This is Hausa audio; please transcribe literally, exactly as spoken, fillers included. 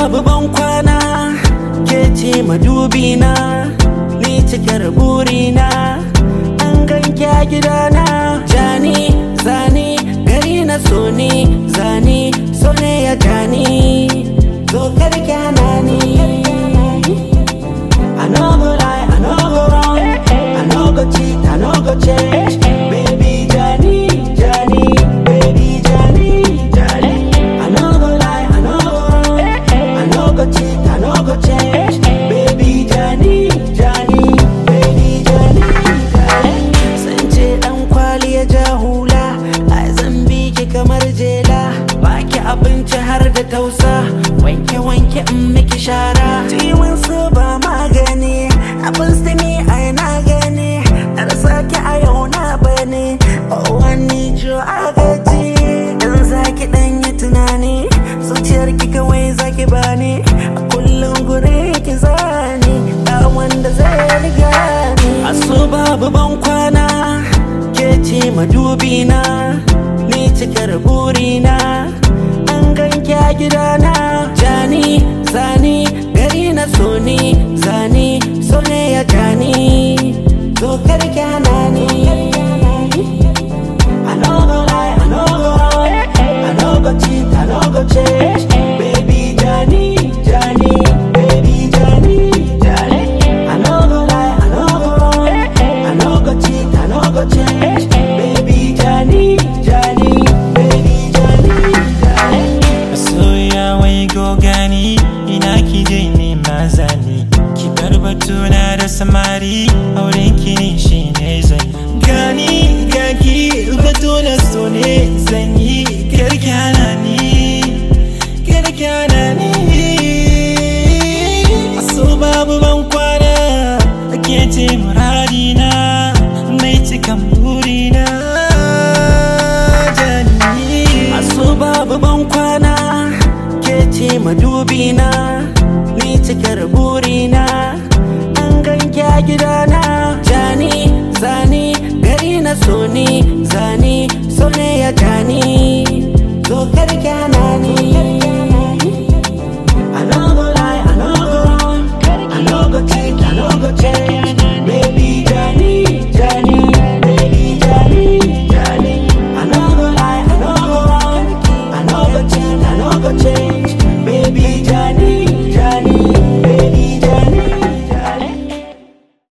babu ban kwana, ke ce madubina, ni cikar burina. An ganki a gidana, jani zani gari na so ni, zani so ne ya jani, zo karki hana ni. I no go lie, I no go wrong, I no go cheat, I no go change. Baby Jani, Jani, baby Jani, Jani. I no go lie, I no go wrong, I no go cheat, I no go change. Baby Jani, Jani, baby Jani, Jani. Sance dan kwali ya ja hula, ai zan bi ki kamar jela. Baki abinci har da tausa, wanke wanke in miki shara. Ciwon su ba magani, abin stimi ai na gani. Dar sake a yau na bane, oh I need you a gaji. Dan zaki dan yi tunani, zuciyar ki kawai zaki bani. A kullum gure ki zani, da wanda zai riga ni. Aso babu ban kwana, ke ce madubina, ni cikar burina. An ganki a gidana, jani zani gari na so ni, zani so ne ya jani, zo karki hana ni. I no go lie, I no go wrong, I no go cheat, I no go change. Baby Jani, Jani, baby Jani, Jani. I no go lie, I no go wrong, I no go cheat, I no go change. Baby Jani, Jani, baby Jani, Jani. Masoya wai go gani, ina ki je ne mazani. Ki bar batuna da samari, auren ki ne shi ne zan. Gani gaki batuna so ne zan yi, karki hana ni, karki hana ni. Aso babu ban kwana, ke ce muradina, mai cikan burina. Jani Aso babu ban kwana, ke ce madubina, ni cikar burina. An ganki a gidana,